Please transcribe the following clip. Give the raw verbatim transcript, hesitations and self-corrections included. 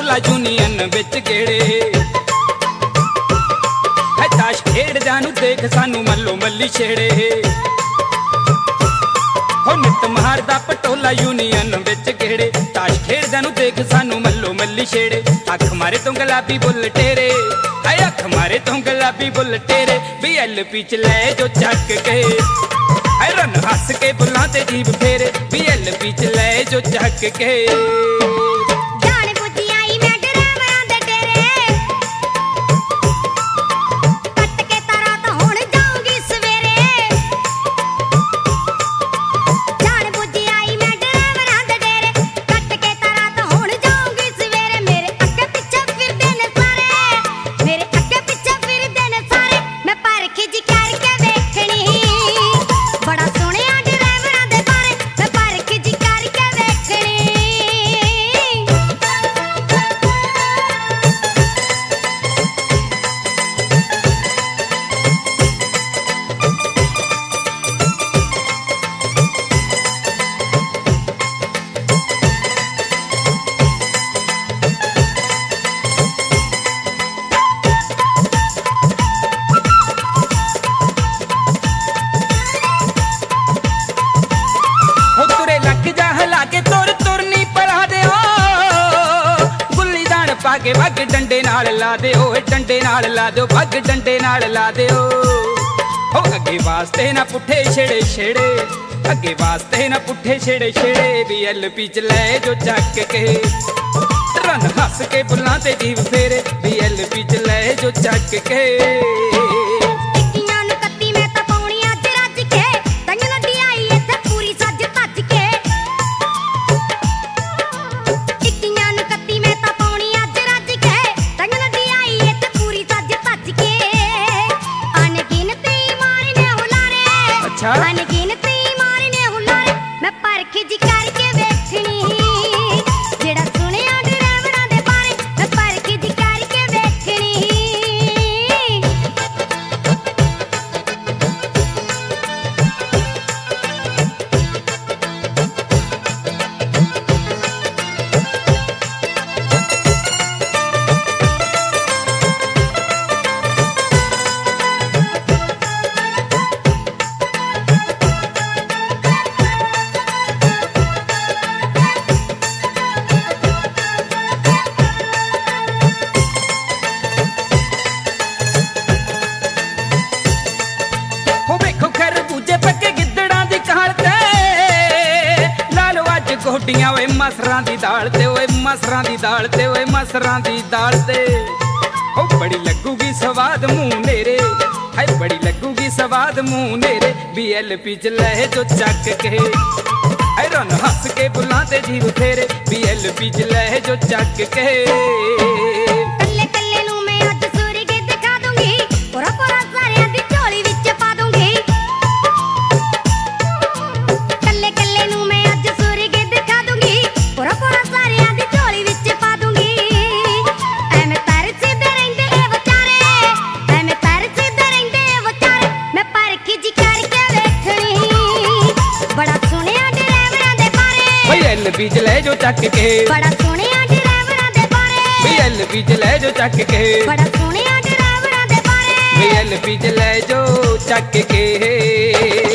Patola union विच गेड़े है ताश खेड़दा नू देख सानू मल्लो मल्ली छेड़े हो नित मारदा पटोला यूनियन विच गेड़े ताश खेड़दा नू देख सानू मल्लो मल्ली छेड़े अख मारे तो गुलाबी बुल टेरे है अख मारे तो गुलाबी बुल टेरे भी एल पी च लै जो चक के है रन हस के बुलां ते जीभ फेरे भी एल पी च लै जो चक के के भग डंडे नाल ला दे डंडे नाल ला दो भग डंडे नाल ला दे हो अगे वास्ते ना पुठे छेड़े छेड़े अगे वास्ते ना पुठे छेड़े छेड़े भी एल पी च लै जो चक के रन हस के बुलां ते जीव फेरे भी एल पी च लै जो चक के अनगिनती मारने हुलारे मैं परख जी करके वेखनी जेड़ा सुनिया ड्राइवरां दे बारे मैं परख जी करके वेखनी गोडियां वे मसरां दी दाल ते ओए मसरां दी दाल ते ओए मसरां दी दाल ते ओ बड़ी लगूगी स्वाद मुंह मेरे है बड़ी लगूगी स्वाद मुंह मेरे भी एल पी च लै जो चक के है रन हस के बुलां ते जीव फेरे भी एल पी च लै जो चक के कल्ले कल्ले नू मैं अज सूरी के दिखा दूंगी पूरा पूरा सारियां दी झोली विच पा दूंगी कल्ले कल्ले नू मैं अज सूरी के दिखा दूंगी पूरा पूरा सारियां दी झोली विच पा दूंगी एवें पैर सीधे रहिंदे ए विचारे एवें पैर सीधे रहिंदे ए विचारे मैं परख जी करके वेखनी बड़ा सुनिया ड्राइवरां दे बारे भाई एल पी च लै जो चक के बड़ा सुनिया ड्राइवरां दे बारे भी एल पी च लै जो चक के बड़ा सुनिया ड्राइवरां दे बारे भी एल पी च लै जो चक के।